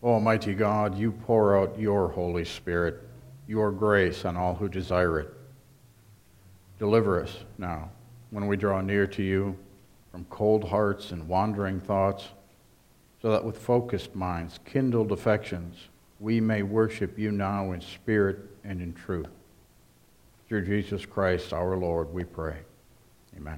Almighty God, you pour out your Holy Spirit, your grace on all who desire it. Deliver us now, when we draw near to you, from cold hearts and wandering thoughts, so that with focused minds, kindled affections, we may worship you now in spirit and in truth. Through Jesus Christ our Lord, we pray. Amen.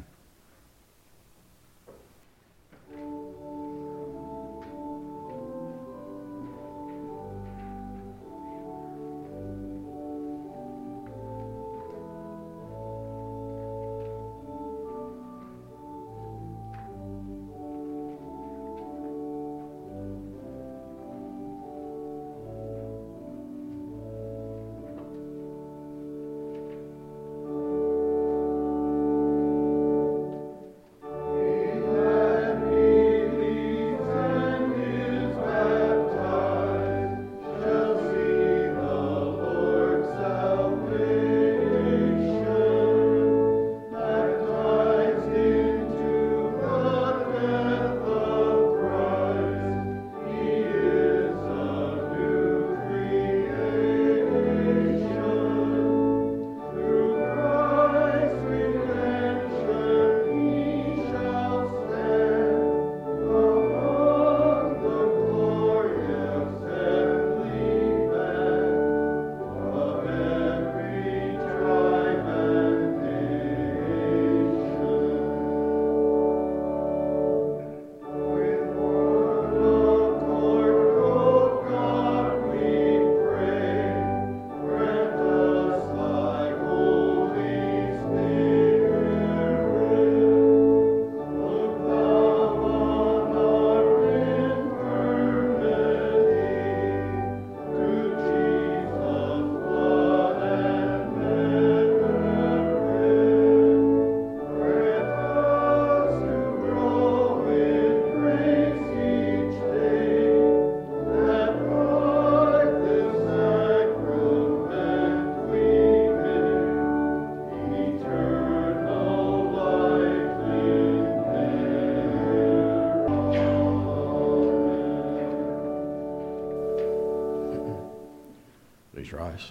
Please rise.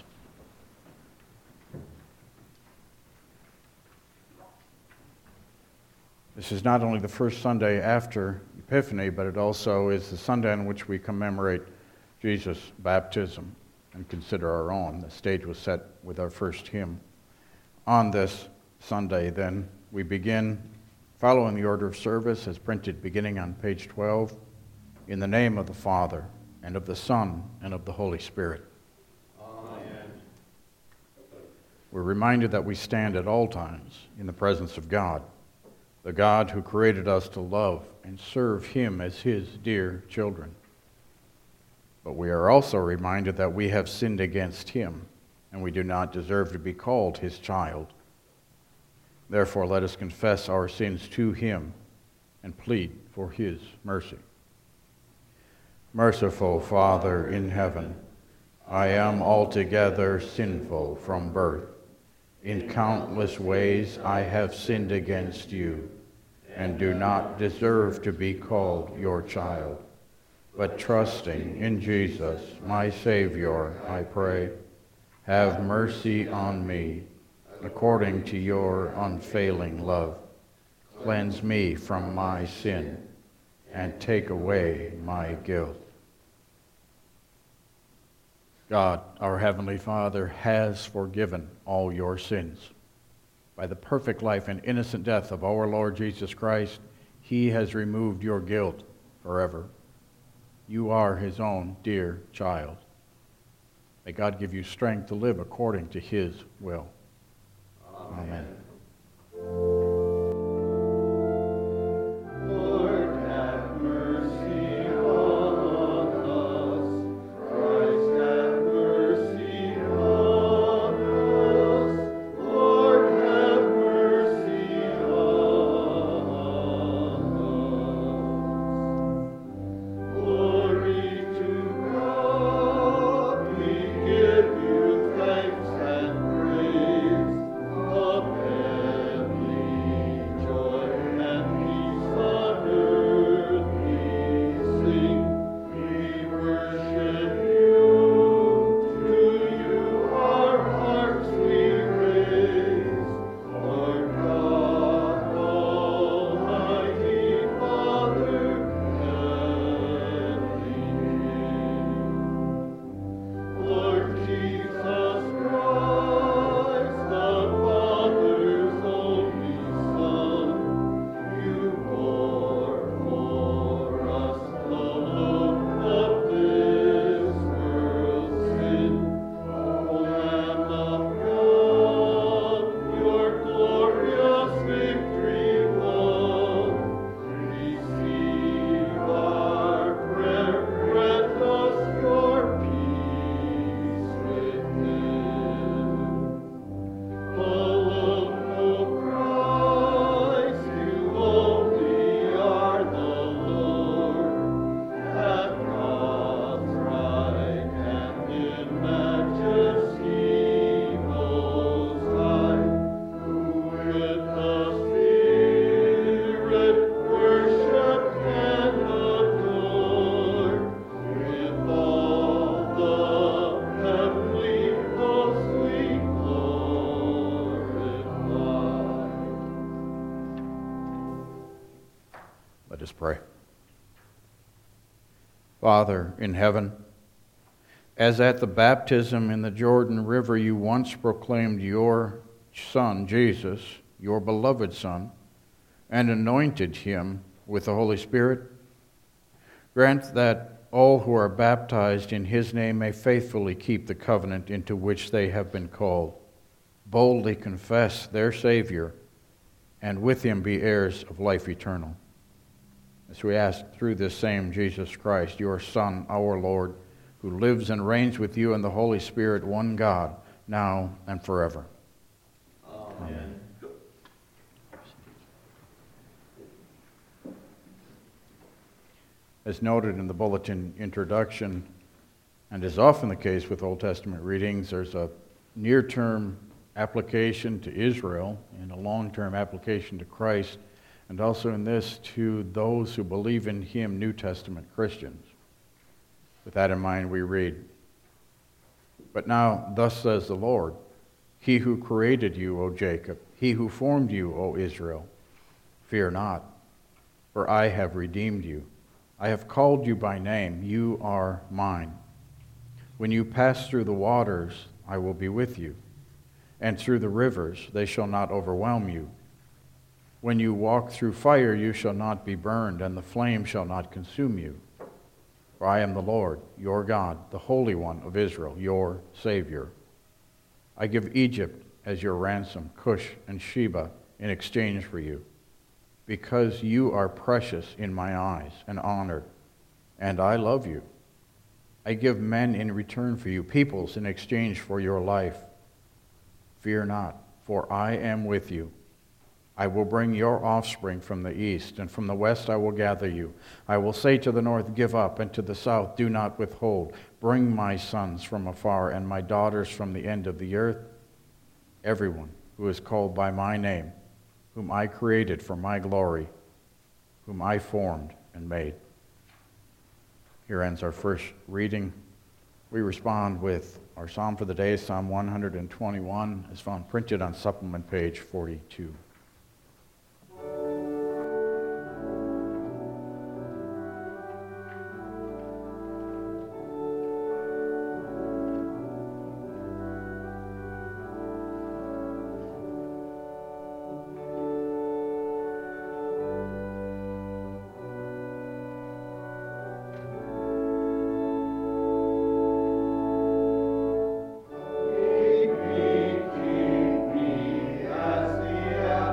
This is not only the first Sunday after Epiphany, but it also is the Sunday on which we commemorate Jesus' baptism and consider our own. The stage was set with our first hymn. On this Sunday, then, we begin following the order of service as printed beginning on page 12, in the name of the Father, and of the Son, and of the Holy Spirit. We're reminded that we stand at all times in the presence of God, the God who created us to love and serve him as his dear children. But we are also reminded that we have sinned against him, and we do not deserve to be called his child. Therefore, let us confess our sins to him and plead for his mercy. Merciful Father in heaven, I am altogether sinful from birth. In countless ways I have sinned against you, and do not deserve to be called your child. But trusting in Jesus, my Savior, I pray, have mercy on me, according to your unfailing love. Cleanse me from my sin, and take away my guilt. God, our Heavenly Father, has forgiven all your sins. By the perfect life and innocent death of our Lord Jesus Christ, he has removed your guilt forever. You are his own dear child. May God give you strength to live according to his will. Amen. Thanks and praise. Amen. Let us pray. Father in heaven, as at the baptism in the Jordan River you once proclaimed your Son, Jesus, your beloved Son, and anointed him with the Holy Spirit, grant that all who are baptized in his name may faithfully keep the covenant into which they have been called, boldly confess their Savior, and with him be heirs of life eternal. As we ask through this same Jesus Christ, your Son, our Lord, who lives and reigns with you in the Holy Spirit, one God, now and forever. Amen. As noted in the bulletin introduction, and is often the case with Old Testament readings, there's a near-term application to Israel and a long-term application to Christ, and also in this to those who believe in him, New Testament Christians. With that in mind, we read, "But now, thus says the Lord, he who created you, O Jacob, he who formed you, O Israel, fear not, for I have redeemed you. I have called you by name, you are mine. When you pass through the waters, I will be with you, and through the rivers, they shall not overwhelm you. When you walk through fire, you shall not be burned, and the flame shall not consume you. For I am the Lord, your God, the Holy One of Israel, your Savior. I give Egypt as your ransom, Cush and Sheba in exchange for you, because you are precious in my eyes and honored, and I love you. I give men in return for you, peoples in exchange for your life. Fear not, for I am with you. I will bring your offspring from the east, and from the west I will gather you. I will say to the north, give up, and to the south, do not withhold. Bring my sons from afar, and my daughters from the end of the earth. Everyone who is called by my name, whom I created for my glory, whom I formed and made." Here ends our first reading. We respond with our psalm for the day, Psalm 121, as found printed on supplement page 42. Keep me as the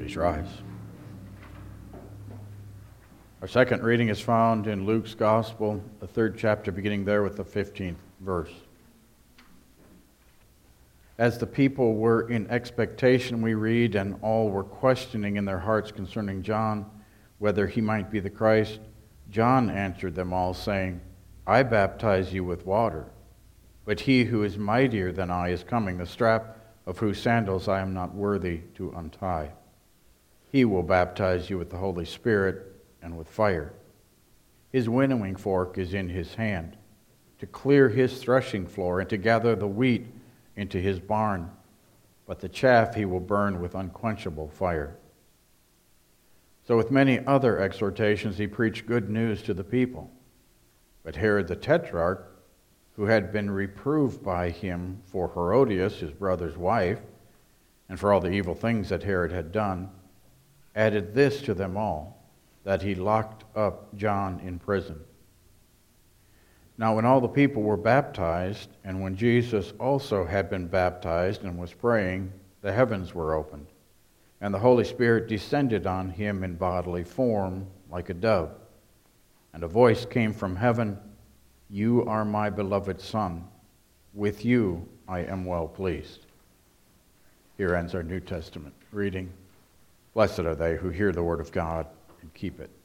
Please rise. Our second reading is found in Luke's Gospel, the 3rd chapter, beginning there with the 15th verse. As the people were in expectation, we read, and all were questioning in their hearts concerning John, whether he might be the Christ, John answered them all, saying, I baptize you with water, but he who is mightier than I is coming, the strap of whose sandals I am not worthy to untie. He will baptize you with the Holy Spirit and with fire. His winnowing fork is in his hand, to clear his threshing floor and to gather the wheat into his barn, but the chaff he will burn with unquenchable fire. So with many other exhortations he preached good news to the people. But Herod the Tetrarch, who had been reproved by him for Herodias, his brother's wife, and for all the evil things that Herod had done, added this to them all, that he locked up John in prison. Now when all the people were baptized, and when Jesus also had been baptized and was praying, the heavens were opened, and the Holy Spirit descended on him in bodily form like a dove. And a voice came from heaven, You are my beloved Son. With you I am well pleased. Here ends our New Testament reading. Blessed are they who hear the word of God and keep it.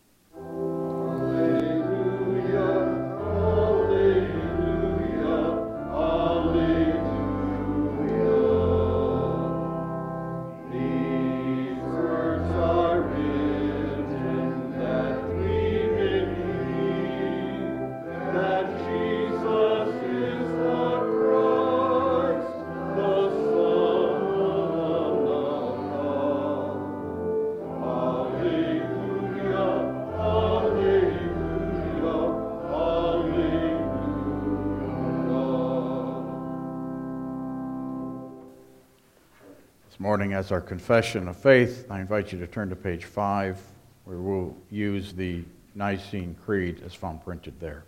This morning, as our confession of faith, I invite you to turn to page 5, where we'll use the Nicene Creed as found printed there.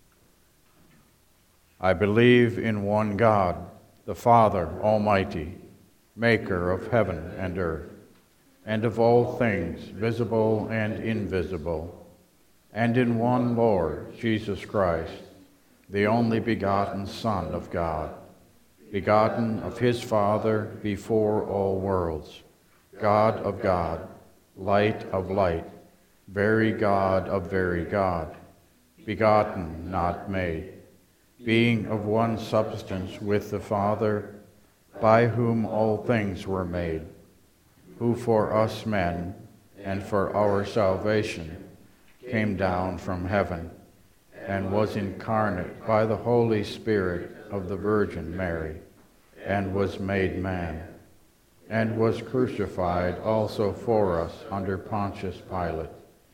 I believe in one God, the Father Almighty, maker of heaven and earth, and of all things visible and invisible, and in one Lord, Jesus Christ, the only begotten Son of God, begotten of his Father before all worlds, God of God, light of light, very God of very God, begotten, not made, being of one substance with the Father, by whom all things were made, who for us men and for our salvation came down from heaven and was incarnate by the Holy Spirit of the Virgin Mary, and was made man, and was crucified also for us under Pontius Pilate.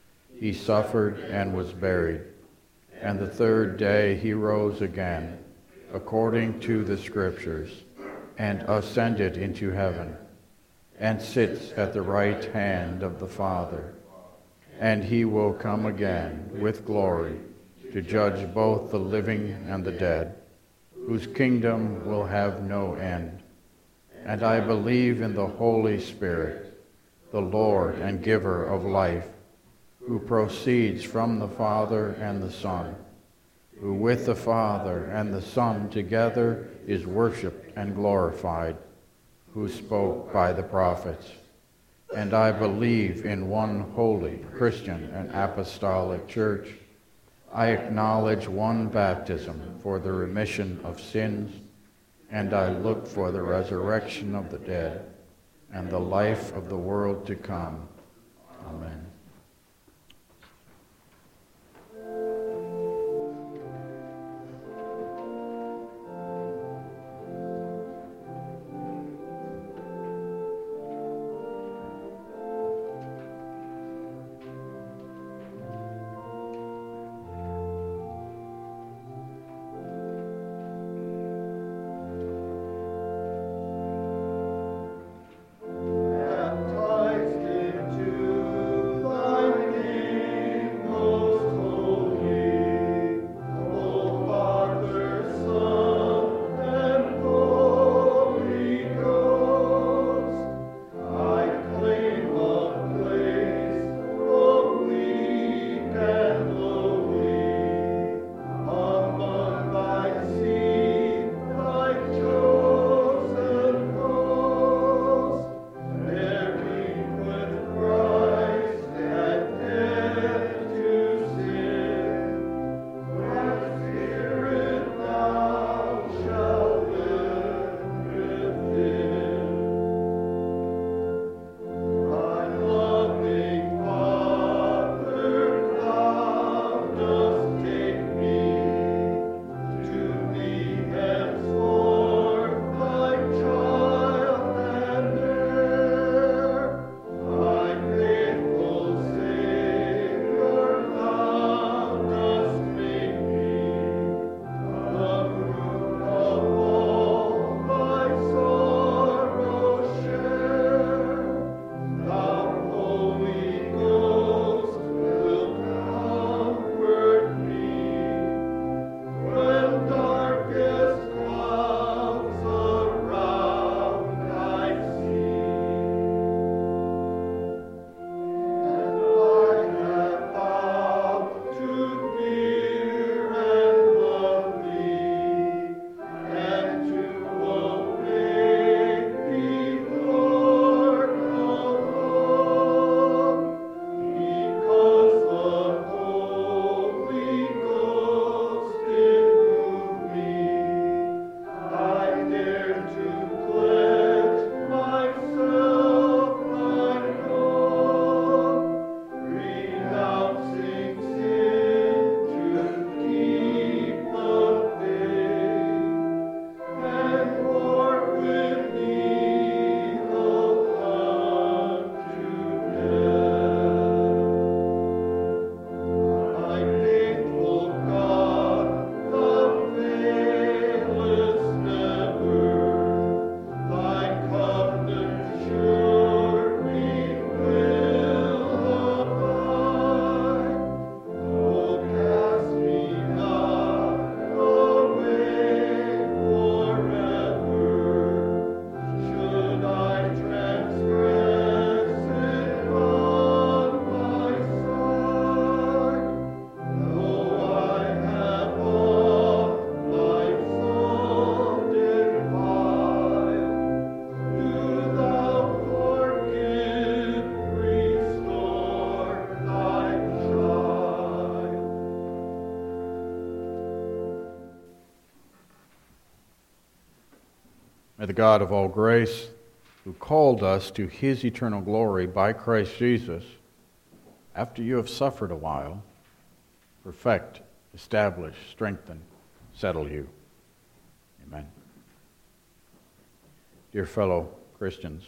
He suffered and was buried, and the third day he rose again, according to the Scriptures, and ascended into heaven, and sits at the right hand of the Father. And he will come again with glory to judge both the living and the dead, whose kingdom will have no end. And I believe in the Holy Spirit, the Lord and giver of life, who proceeds from the Father and the Son, who with the Father and the Son together is worshipped and glorified, who spoke by the prophets. And I believe in one holy, Christian, and apostolic church. I acknowledge one baptism for the remission of sins, and I look for the resurrection of the dead and the life of the world to come. Amen. Baptized into the God of all grace, who called us to his eternal glory by Christ Jesus, after you have suffered a while, perfect, establish, strengthen, settle you. Amen. Dear fellow Christians,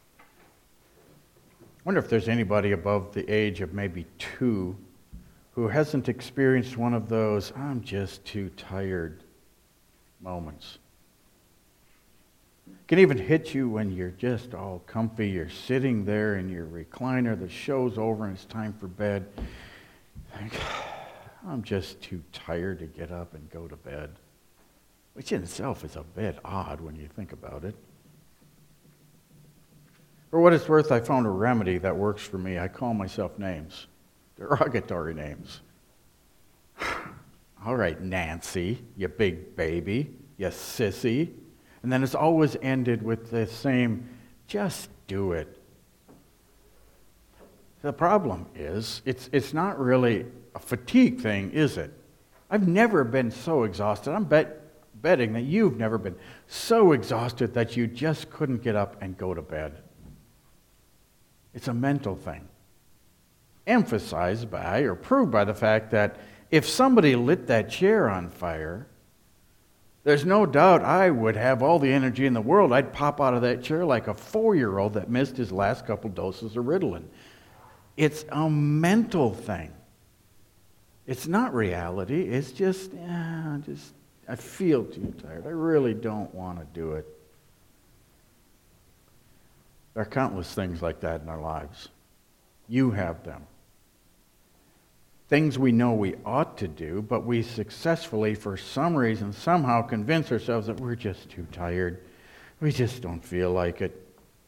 I wonder if there's anybody above the age of maybe 2 who hasn't experienced one of those "I'm just too tired" moments. It can even hit you when you're just all comfy, you're sitting there in your recliner, the show's over and it's time for bed. Think, I'm just too tired to get up and go to bed. Which in itself is a bit odd when you think about it. For what it's worth, I found a remedy that works for me. I call myself names. Derogatory names. All right, Nancy, you big baby, you sissy. And then it's always ended with the same, just do it. The problem is, it's not really a fatigue thing, is it? I've never been so exhausted. I'm betting that you've never been so exhausted that you just couldn't get up and go to bed. It's a mental thing. Emphasized by or proved by the fact that if somebody lit that chair on fire, there's no doubt I would have all the energy in the world. I'd pop out of that chair like a 4-year-old that missed his last couple doses of Ritalin. It's a mental thing. It's not reality. It's just I feel too tired. I really don't want to do it. There are countless things like that in our lives. You have them. Things we know we ought to do, but we successfully, for some reason, somehow convince ourselves that we're just too tired. We just don't feel like it.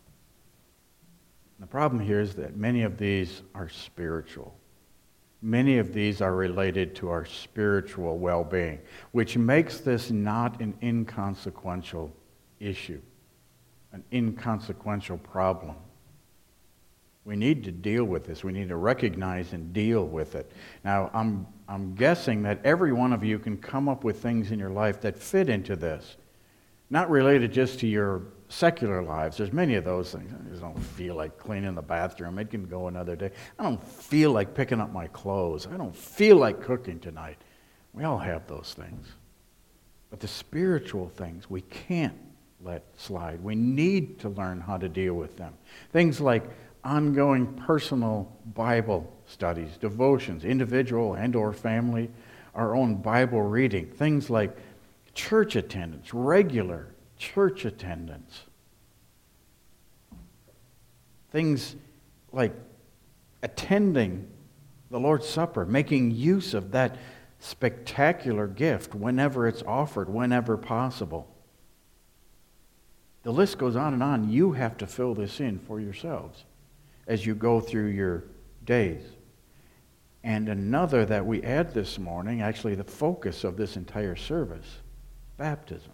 The problem here is that many of these are spiritual. Many of these are related to our spiritual well-being, which makes this not an inconsequential issue, an inconsequential problem. We need to deal with this. We need to recognize and deal with it. Now, I'm guessing that every one of you can come up with things in your life that fit into this, not related just to your secular lives. There's many of those things. I just don't feel like cleaning the bathroom. It can go another day. I don't feel like picking up my clothes. I don't feel like cooking tonight. We all have those things. But the spiritual things we can't let slide. We need to learn how to deal with them. Things like ongoing personal Bible studies, devotions, individual and or family, our own Bible reading. Things like church attendance, regular church attendance. Things like attending the Lord's Supper, making use of that spectacular gift whenever it's offered, whenever possible. The list goes on and on. You have to fill this in for yourselves as you go through your days. And another that we add this morning, actually the focus of this entire service, baptism.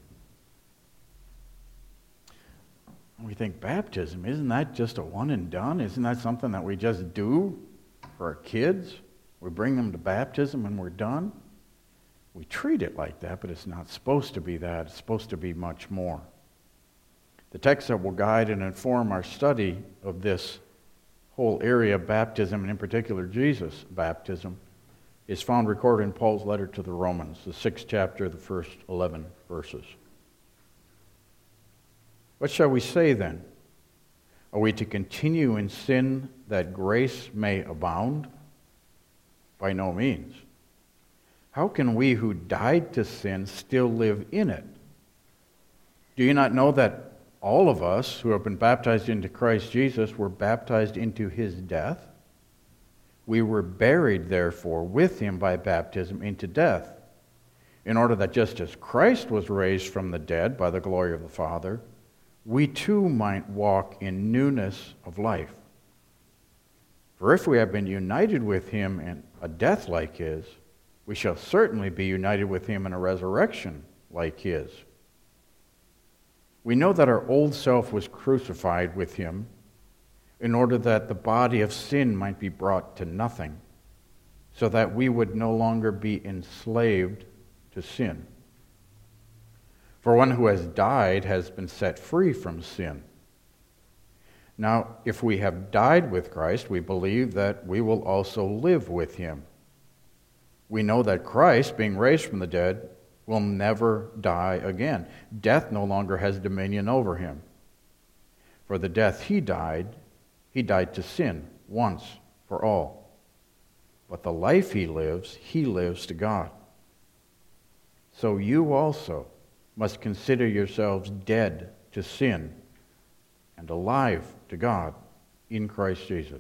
We think, baptism, isn't that just a one and done? Isn't that something that we just do for our kids? We bring them to baptism and we're done? We treat it like that, but it's not supposed to be that. It's supposed to be much more. The text that will guide and inform our study of this whole area of baptism, and in particular Jesus' baptism, is found recorded in Paul's letter to the Romans, the 6th chapter, the first 11 verses. What shall we say then? Are we to continue in sin that grace may abound? By no means. How can we who died to sin still live in it? Do you not know that all of us who have been baptized into Christ Jesus were baptized into his death? We were buried, therefore, with him by baptism into death, in order that just as Christ was raised from the dead by the glory of the Father, we too might walk in newness of life. For if we have been united with him in a death like his, we shall certainly be united with him in a resurrection like his. We know that our old self was crucified with him in order that the body of sin might be brought to nothing, so that we would no longer be enslaved to sin. For one who has died has been set free from sin. Now, if we have died with Christ, we believe that we will also live with him. We know that Christ, being raised from the dead, will never die again. Death no longer has dominion over him. For the death he died to sin once for all. But the life he lives to God. So you also must consider yourselves dead to sin and alive to God in Christ Jesus.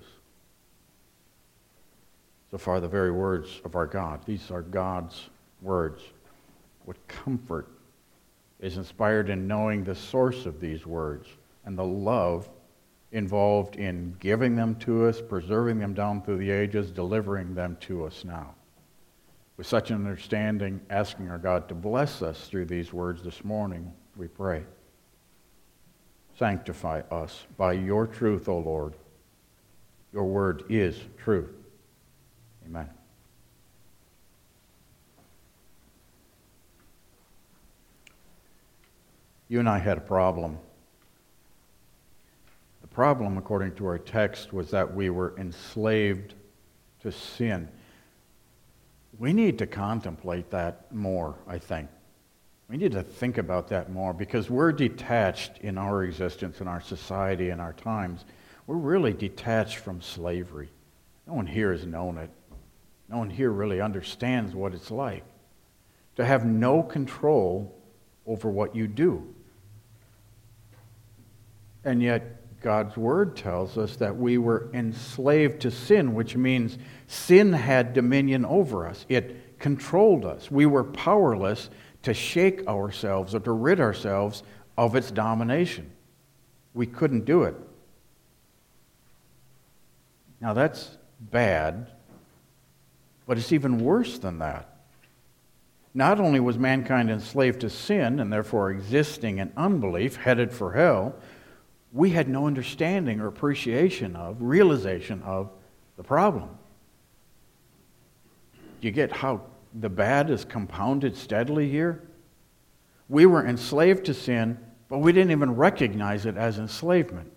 So far, the very words of our God. These are God's words. What comfort is inspired in knowing the source of these words and the love involved in giving them to us, preserving them down through the ages, delivering them to us now. With such an understanding, asking our God to bless us through these words this morning, we pray. Sanctify us by your truth, O Lord. Your word is truth. Amen. You and I had a problem. The problem, according to our text, was that we were enslaved to sin. We need to contemplate that more, I think. We need to think about that more because we're detached in our existence, in our society, in our times. We're really detached from slavery. No one here has known it. No one here really understands what it's like to have no control over what you do. And yet, God's Word tells us that we were enslaved to sin, which means sin had dominion over us. It controlled us. We were powerless to shake ourselves or to rid ourselves of its domination. We couldn't do it. Now that's bad, but it's even worse than that. Not only was mankind enslaved to sin and therefore existing in unbelief, headed for hell, we had no understanding or appreciation of, realization of the problem. Do you get how the bad is compounded steadily here? We were enslaved to sin, but we didn't even recognize it as enslavement.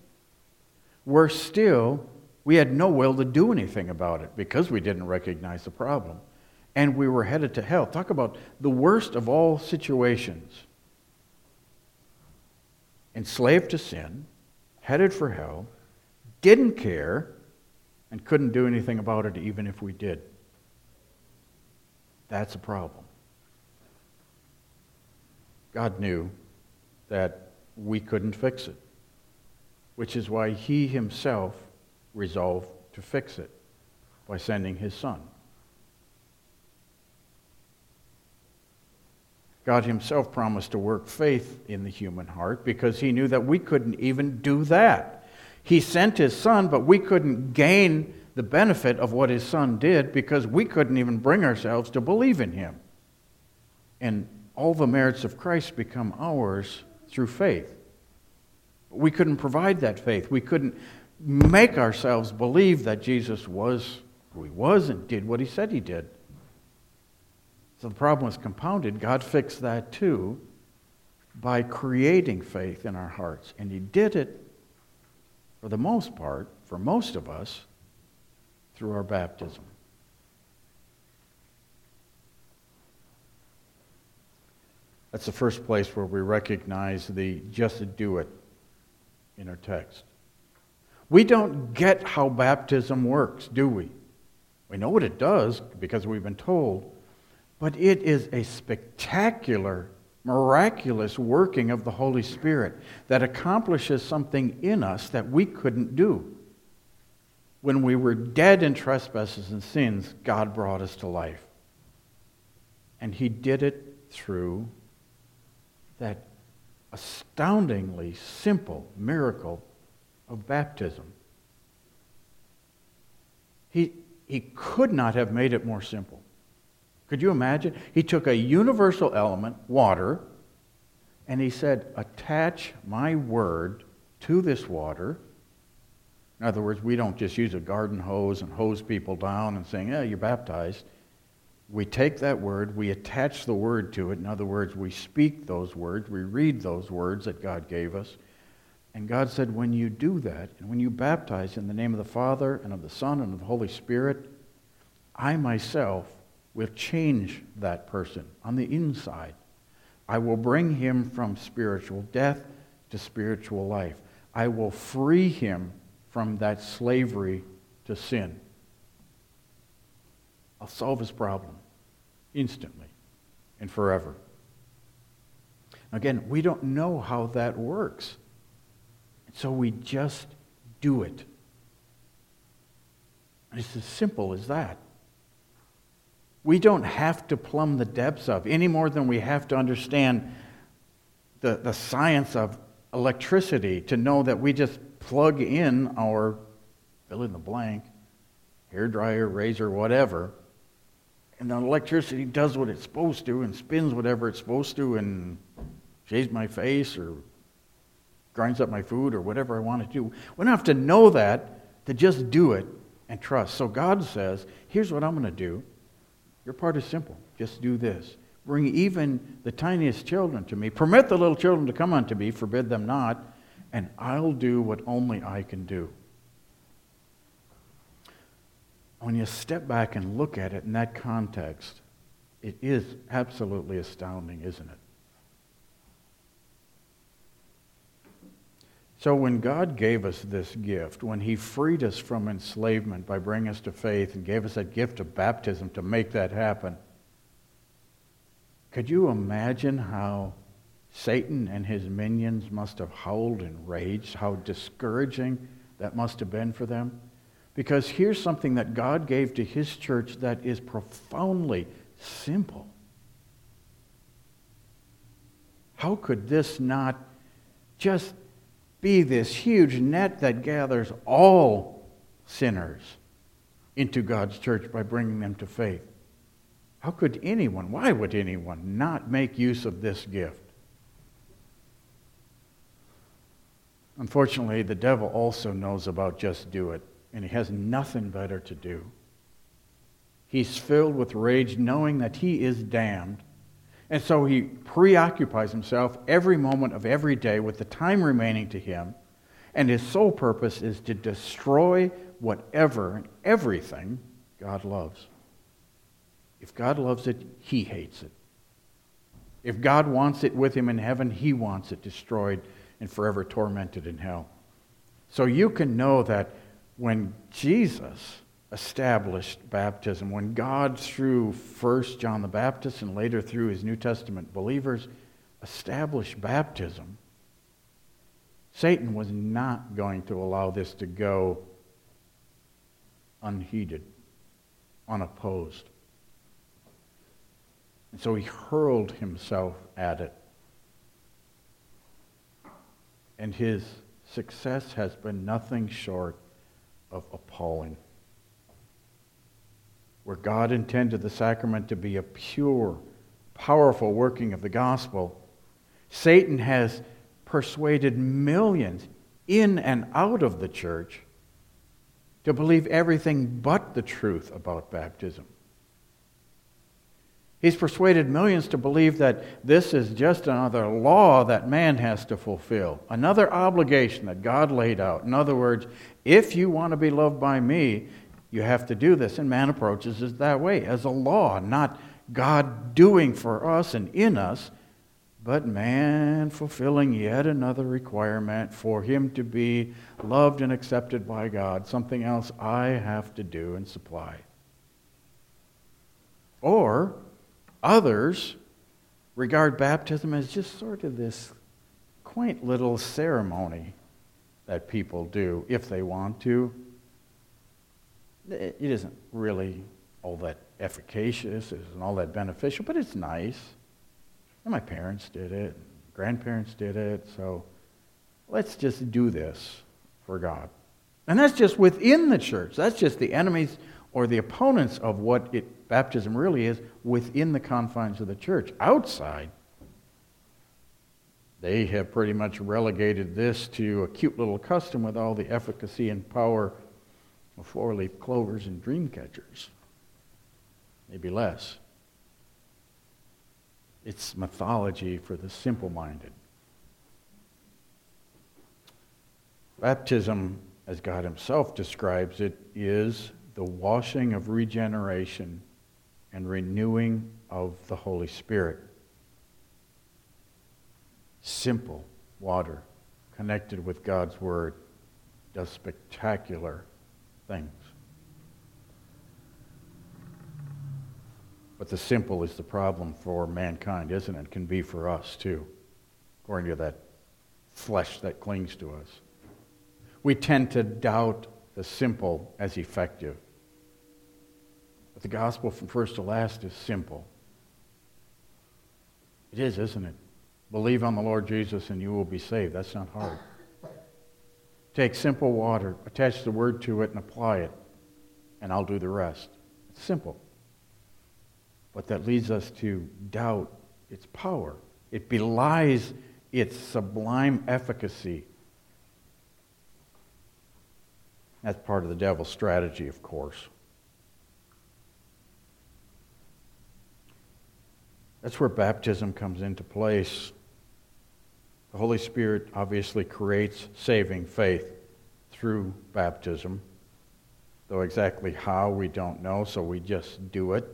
We had no will to do anything about it because we didn't recognize the problem. And we were headed to hell. Talk about the worst of all situations. Enslaved to sin, headed for hell, didn't care, and couldn't do anything about it even if we did. That's a problem. God knew that we couldn't fix it, which is why He Himself resolved to fix it by sending His Son. God Himself promised to work faith in the human heart because He knew that we couldn't even do that. He sent His Son, but we couldn't gain the benefit of what His Son did because we couldn't even bring ourselves to believe in Him. And all the merits of Christ become ours through faith. But we couldn't provide that faith. We couldn't make ourselves believe that Jesus was who He was and did what He said He did. So the problem was compounded. God fixed that too by creating faith in our hearts. And He did it, for the most part, for most of us, through our baptism. That's the first place where we recognize the just do it in our text. We don't get how baptism works, do we? We know what it does because we've been told. But it is a spectacular, miraculous working of the Holy Spirit that accomplishes something in us that we couldn't do. When we were dead in trespasses and sins, God brought us to life. And He did it through that astoundingly simple miracle of baptism. He could not have made it more simple. Could you imagine? He took a universal element, water, and He said, attach my word to this water. In other words, we don't just use a garden hose and hose people down and saying, yeah, you're baptized. we take that word, we attach the word to it. In other words, we speak those words, we read those words that God gave us. And God said, when you do that, and when you baptize in the name of the Father and of the Son and of the Holy Spirit, I myself will change that person on the inside. I will bring him from spiritual death to spiritual life. I will free him from that slavery to sin. I'll solve his problem instantly and forever. Again, we don't know how that works. So we just do it. It's as simple as that. We don't have to plumb the depths of any more than we have to understand the science of electricity to know that we just plug in our fill in the blank, hairdryer, razor, whatever, and the electricity does what it's supposed to and spins whatever it's supposed to and shaves my face or grinds up my food or whatever I want to do. We don't have to know that to just do it and trust. So God says, here's what I'm going to do. Your part is simple. Just do this. Bring even the tiniest children to me. Permit the little children to come unto me. Forbid them not. And I'll do what only I can do. When you step back and look at it in that context, it is absolutely astounding, isn't it? So when God gave us this gift, when He freed us from enslavement by bringing us to faith and gave us that gift of baptism to make that happen, could you imagine how Satan and his minions must have howled and raged, how discouraging that must have been for them? Because here's something that God gave to His church that is profoundly simple. How could this not just be this huge net that gathers all sinners into God's church by bringing them to faith? How could anyone, why would anyone not make use of this gift? Unfortunately, the devil also knows about just do it, and he has nothing better to do. He's filled with rage knowing that he is damned. And so he preoccupies himself every moment of every day with the time remaining to him, and his sole purpose is to destroy whatever and everything God loves. If God loves it, He hates it. If God wants it with Him in heaven, He wants it destroyed and forever tormented in hell. So you can know that when Jesus established baptism, when God, through first John the Baptist and later through His New Testament believers, established baptism, Satan was not going to allow this to go unheeded, unopposed. And so he hurled himself at it. And his success has been nothing short of appalling. Where God intended the sacrament to be a pure, powerful working of the gospel, Satan has persuaded millions in and out of the church to believe everything but the truth about baptism. He's persuaded millions to believe that this is just another law that man has to fulfill, another obligation that God laid out. In other words, if you want to be loved by me, you have to do this. And man approaches it that way, as a law, not God doing for us and in us, but man fulfilling yet another requirement for him to be loved and accepted by God, something else I have to do and supply. Or others regard baptism as just sort of this quaint little ceremony that people do if they want to. It isn't really all that efficacious, it isn't all that beneficial, but it's nice. And my parents did it, grandparents did it, so let's just do this for God. And that's just within the church. That's just the enemies or the opponents of what baptism really is within the confines of the church. Outside, they have pretty much relegated this to a cute little custom with all the efficacy and power of four-leaf clovers and dream catchers. maybe less. It's mythology for the simple-minded. Baptism, as God himself describes it, is the washing of regeneration and renewing of the Holy Spirit. Simple water connected with God's Word does spectacular things. But the simple is the problem for mankind, isn't it? It can be for us too, according to that flesh that clings to us. We tend to doubt the simple as effective. But the gospel from first to last is simple. It is, isn't it? Believe on the Lord Jesus and you will be saved. That's not hard. Take simple water, attach the word to it and apply it, and I'll do the rest. It's simple. But that leads us to doubt its power. It belies its sublime efficacy. That's part of the devil's strategy, of course. That's where baptism comes into place. The Holy Spirit obviously creates saving faith through baptism, though exactly how we don't know, so we just do it.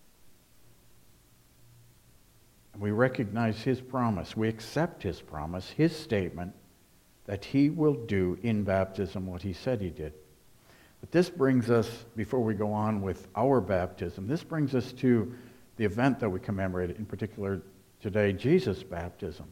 And we recognize his promise. We accept his promise, his statement, that he will do in baptism what he said he did. But this brings us, before we go on with our baptism, this brings us to the event that we commemorate, in particular today, Jesus' baptism.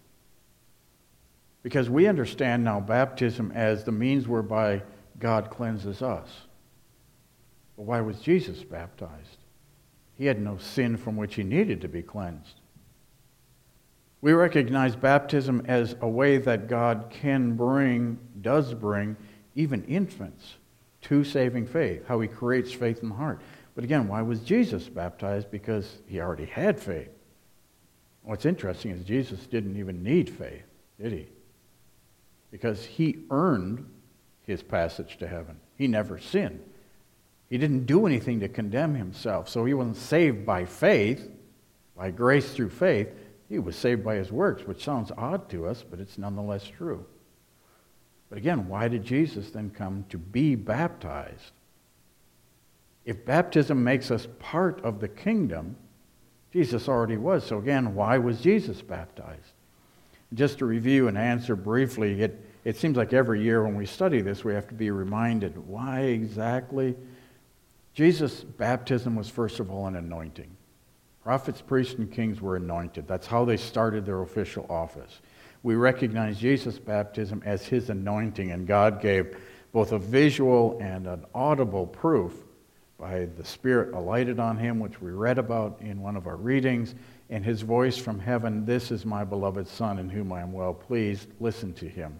Because we understand now baptism as the means whereby God cleanses us. But why was Jesus baptized? He had no sin from which he needed to be cleansed. We recognize baptism as a way that God does bring even infants to saving faith, how he creates faith in the heart. But again, why was Jesus baptized? Because he already had faith. What's interesting is Jesus didn't even need faith, did he? Because he earned his passage to heaven. He never sinned. He didn't do anything to condemn himself. So he wasn't saved by faith, by grace through faith. He was saved by his works, which sounds odd to us, but it's nonetheless true. But again, why did Jesus then come to be baptized? If baptism makes us part of the kingdom, Jesus already was. So again, why was Jesus baptized? Just to review and answer briefly, it seems like every year when we study this, we have to be reminded why exactly. Jesus' baptism was first of all an anointing. Prophets, priests, and kings were anointed. That's how they started their official office. We recognize Jesus' baptism as his anointing, and God gave both a visual and an audible proof by the Spirit alighted on him, which we read about in one of our readings, and his voice from heaven, "This is my beloved Son, in whom I am well pleased. Listen to him."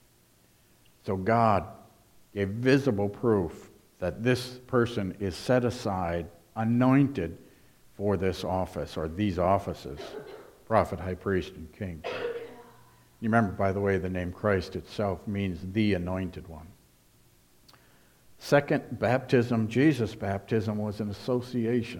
So God gave visible proof that this person is set aside, anointed for this office, or these offices, prophet, high priest, and king. You remember, by the way, the name Christ itself means the anointed one. Second, baptism, Jesus' baptism, was an association.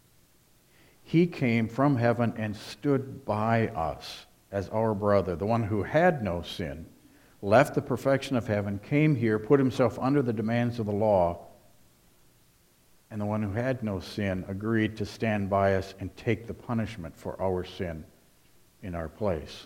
He came from heaven and stood by us as our brother, the one who had no sin, left the perfection of heaven, came here, put himself under the demands of the law, and the one who had no sin agreed to stand by us and take the punishment for our sin in our place.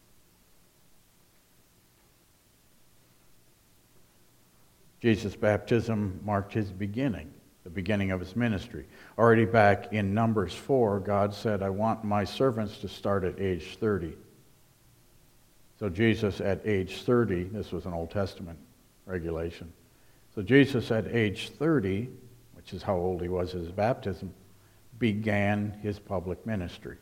Jesus' baptism marked his beginning, the beginning of his ministry. Already back in Numbers 4, God said, "I want my servants to start at age 30. So Jesus at age 30, this was an Old Testament regulation. So Jesus at age 30, which is how old he was at his baptism, began his public ministry.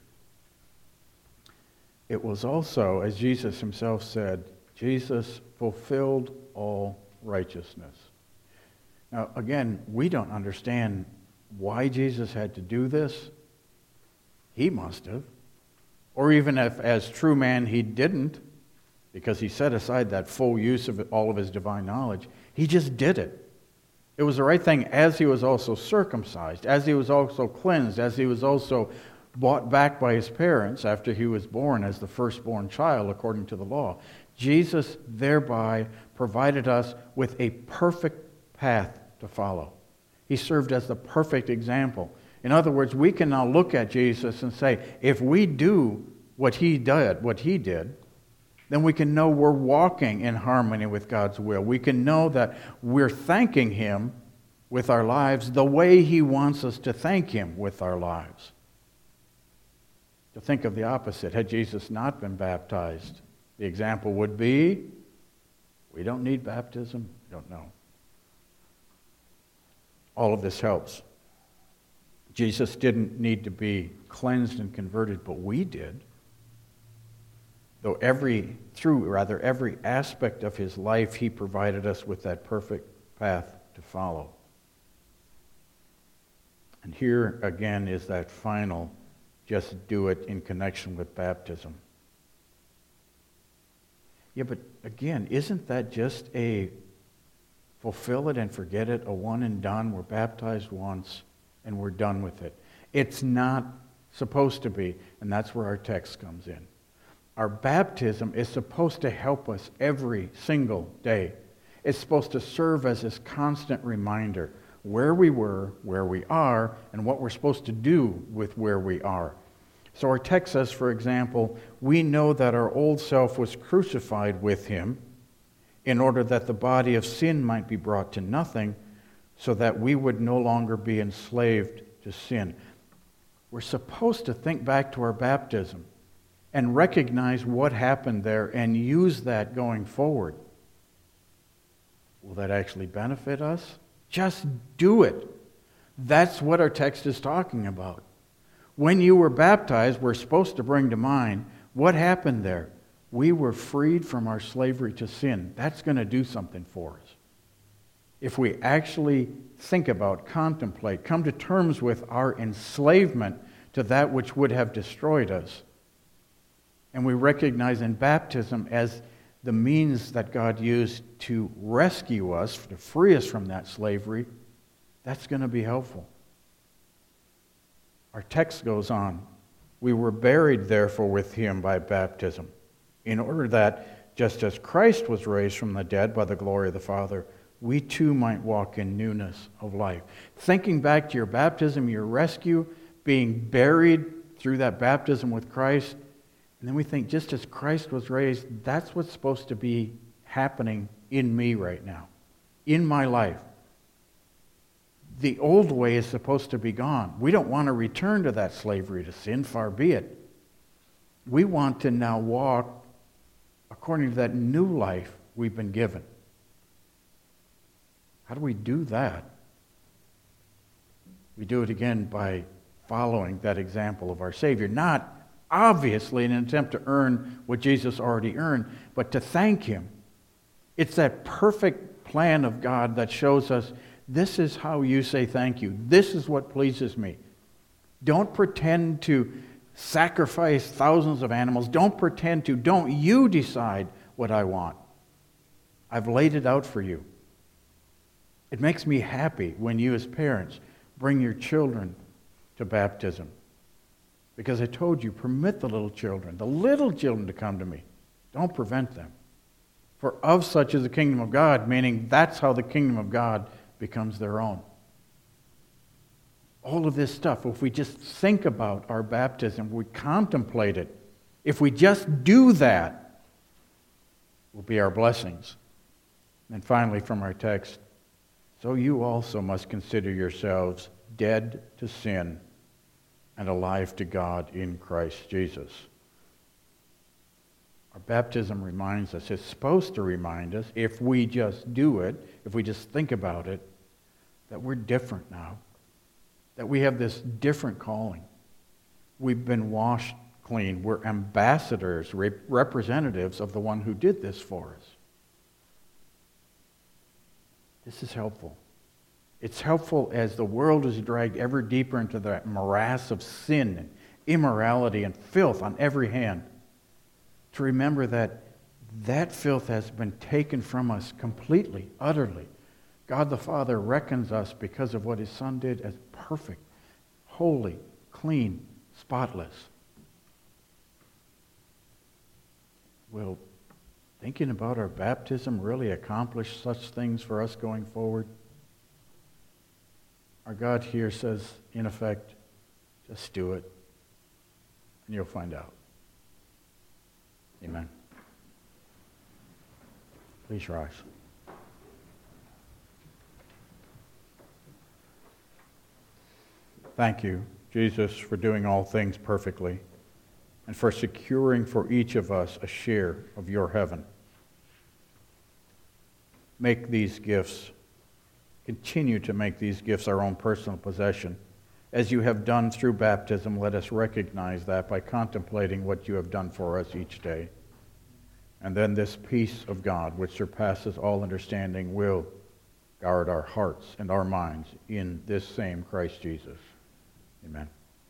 It was also, as Jesus himself said, Jesus fulfilled all righteousness. Now, again, we don't understand why Jesus had to do this. He must have. Or even if, as true man, he didn't, because he set aside that full use of all of his divine knowledge, he just did it. It was the right thing as he was also circumcised, as he was also cleansed, as he was also bought back by his parents after he was born as the firstborn child according to the law. Jesus thereby provided us with a perfect path to follow. He served as the perfect example. In other words, we can now look at Jesus and say, if we do what he did, then we can know we're walking in harmony with God's will. We can know that we're thanking him with our lives the way he wants us to thank him with our lives. To think of the opposite, had Jesus not been baptized, the example would be, we don't need baptism, we don't know. All of this helps. Jesus didn't need to be cleansed and converted, but we did. Though every aspect of his life, he provided us with that perfect path to follow. And here again is that final, just do it in connection with baptism. Yeah, but again, isn't that just a fulfill it and forget it, a one and done? We're baptized once and we're done with it. It's not supposed to be, and that's where our text comes in. Our baptism is supposed to help us every single day. It's supposed to serve as this constant reminder where we were, where we are, and what we're supposed to do with where we are. So our text says, for example, we know that our old self was crucified with him in order that the body of sin might be brought to nothing, so that we would no longer be enslaved to sin. We're supposed to think back to our baptism and recognize what happened there and use that going forward. Will that actually benefit us? Just do it. That's what our text is talking about. When you were baptized, we're supposed to bring to mind what happened there. We were freed from our slavery to sin. That's going to do something for us. If we actually think about, contemplate, come to terms with our enslavement to that which would have destroyed us, and we recognize in baptism as the means that God used to rescue us, to free us from that slavery, that's going to be helpful. Our text goes on. We were buried, therefore, with him by baptism, in order that, just as Christ was raised from the dead by the glory of the Father, we too might walk in newness of life. Thinking back to your baptism, your rescue, being buried through that baptism with Christ, and then we think, just as Christ was raised, that's what's supposed to be happening in me right now, in my life. The old way is supposed to be gone. We don't want to return to that slavery to sin, far be it. We want to now walk according to that new life we've been given. How do we do that? We do it again by following that example of our Savior, not obviously in an attempt to earn what Jesus already earned, but to thank him. It's that perfect plan of God that shows us this is how you say thank you. This is what pleases me. Don't pretend to sacrifice thousands of animals. Don't you decide what I want. I've laid it out for you. It makes me happy when you as parents bring your children to baptism. Because I told you, permit the little children to come to me. Don't prevent them. For of such is the kingdom of God, meaning that's how the kingdom of God becomes their own. All of this stuff, if we just think about our baptism, we contemplate it, if we just do that, will be our blessings. And finally, from our text, so you also must consider yourselves dead to sin and alive to God in Christ Jesus. Our baptism reminds us, it's supposed to remind us, if we just do it, if we just think about it, that we're different now. That we have this different calling. We've been washed clean. We're ambassadors, representatives of the one who did this for us. This is helpful. It's helpful as the world is dragged ever deeper into that morass of sin and immorality and filth on every hand, to remember that that filth has been taken from us completely, utterly. God the Father reckons us because of what his Son did as perfect, holy, clean, spotless. Will thinking about our baptism really accomplish such things for us going forward? Our God here says, in effect, just do it, and you'll find out. Amen. Please rise. Thank you, Jesus, for doing all things perfectly and for securing for each of us a share of your heaven. Make these gifts, continue to make these gifts our own personal possession. As you have done through baptism, let us recognize that by contemplating what you have done for us each day. And then this peace of God, which surpasses all understanding, will guard our hearts and our minds in this same Christ Jesus. Amen.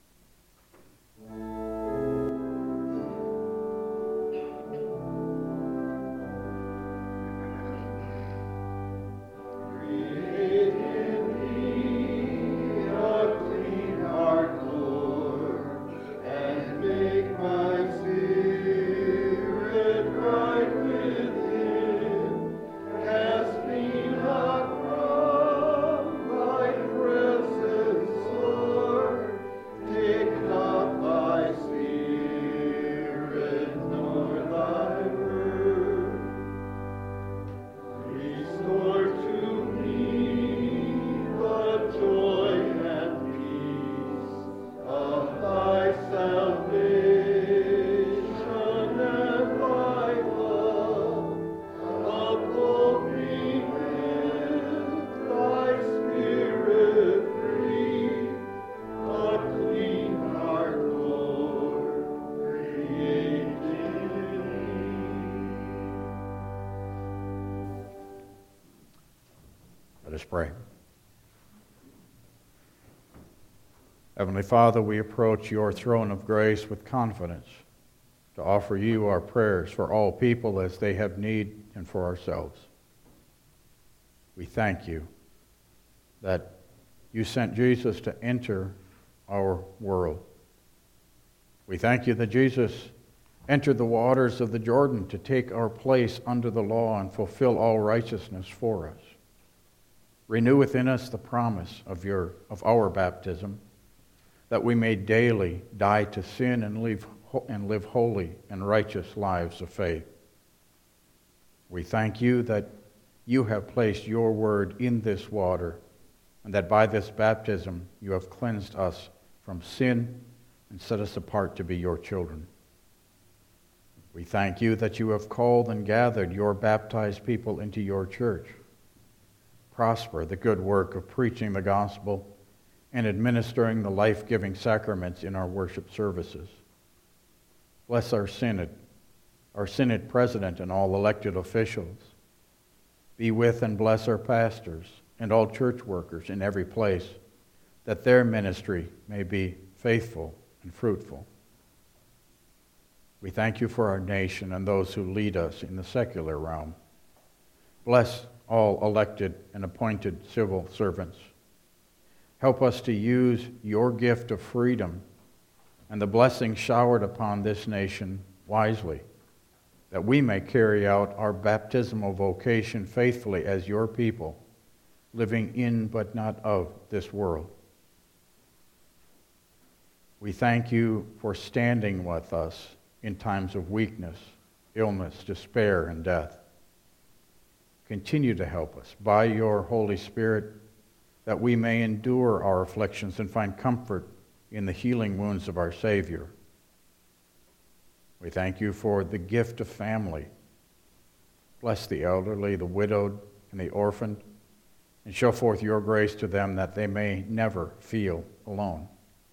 Let us pray. Heavenly Father, we approach your throne of grace with confidence to offer you our prayers for all people as they have need and for ourselves. We thank you that you sent Jesus to enter our world. We thank you that Jesus entered the waters of the Jordan to take our place under the law and fulfill all righteousness for us. Renew within us the promise of our baptism, that we may daily die to sin and live holy and righteous lives of faith. We thank you that you have placed your word in this water, and that by this baptism you have cleansed us from sin and set us apart to be your children. We thank you that you have called and gathered your baptized people into your church. Prosper the good work of preaching the gospel and administering the life-giving sacraments in our worship services. Bless our synod president and all elected officials. Be with and bless our pastors and all church workers in every place, that their ministry may be faithful and fruitful. We thank you for our nation and those who lead us in the secular realm. Bless all elected and appointed civil servants. Help us to use your gift of freedom and the blessing showered upon this nation wisely, that we may carry out our baptismal vocation faithfully as your people, living in but not of this world. We thank you for standing with us in times of weakness, illness, despair, and death. Continue to help us by your Holy Spirit, that we may endure our afflictions and find comfort in the healing wounds of our Savior. We thank you for the gift of family. Bless the elderly, the widowed, and the orphaned, and show forth your grace to them that they may never feel alone.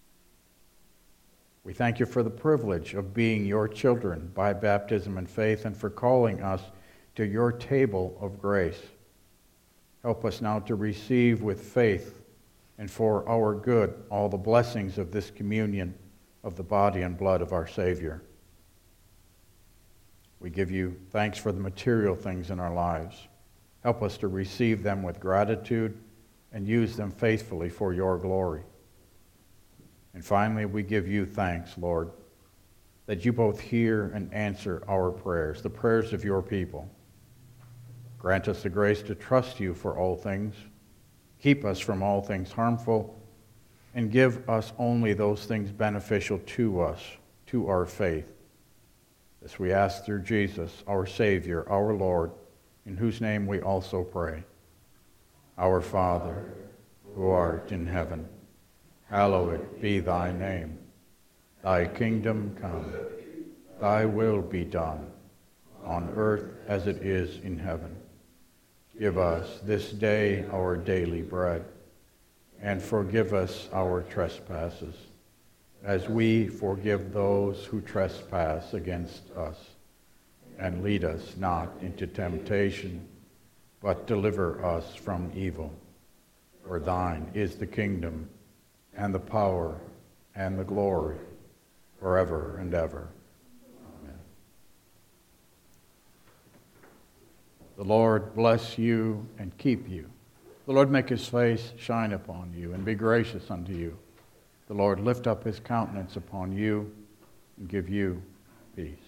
We thank you for the privilege of being your children by baptism and faith, and for calling us to your table of grace. Help us now to receive with faith and for our good all the blessings of this communion of the body and blood of our Savior. We give you thanks for the material things in our lives. Help us to receive them with gratitude and use them faithfully for your glory. And finally, we give you thanks, Lord, that you both hear and answer our prayers, the prayers of your people. Grant us the grace to trust you for all things, keep us from all things harmful, and give us only those things beneficial to us, to our faith. This we ask through Jesus, our Savior, our Lord, in whose name we also pray. Our Father, who art in heaven, hallowed be thy name. Thy kingdom come, thy will be done, on earth as it is in heaven. Give us this day our daily bread, and forgive us our trespasses, as we forgive those who trespass against us. And lead us not into temptation, but deliver us from evil. For thine is the kingdom, and the power, and the glory, forever and ever. Amen. The Lord bless you and keep you. The Lord make his face shine upon you and be gracious unto you. The Lord lift up his countenance upon you and give you peace.